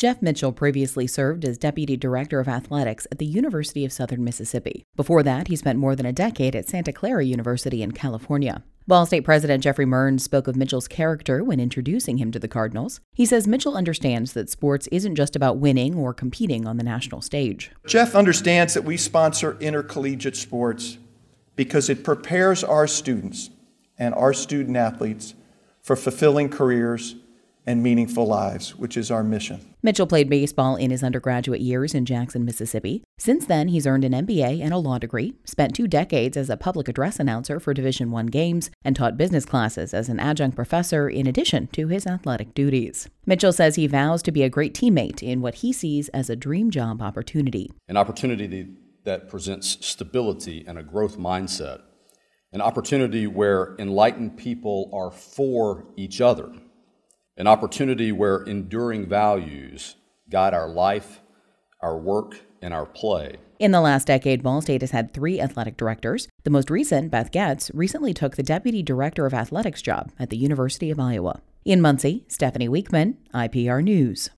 Jeff Mitchell previously served as Deputy Director of Athletics at the University of Southern Mississippi. Before that, he spent more than a decade at Santa Clara University in California. Ball State President Jeffrey Mearns spoke of Mitchell's character when introducing him to the Cardinals. He says Mitchell understands that sports isn't just about winning or competing on the national stage. Jeff understands that we sponsor intercollegiate sports because it prepares our students and our student athletes for fulfilling careers and meaningful lives, which is our mission. Mitchell played baseball in his undergraduate years in Jackson, Mississippi. Since then, he's earned an MBA and a law degree, spent 2 decades as a public address announcer for Division I games, and taught business classes as an adjunct professor in addition to his athletic duties. Mitchell says he vows to be a great teammate in what he sees as a dream job opportunity. An opportunity that presents stability and a growth mindset. An opportunity where enlightened people are for each other. An opportunity where enduring values guide our life, our work, and our play. In the last decade, Ball State has had 3 athletic directors. The most recent, Beth Getz, recently took the Deputy Director of Athletics job at the University of Iowa. In Muncie, Stephanie Weekman, IPR News.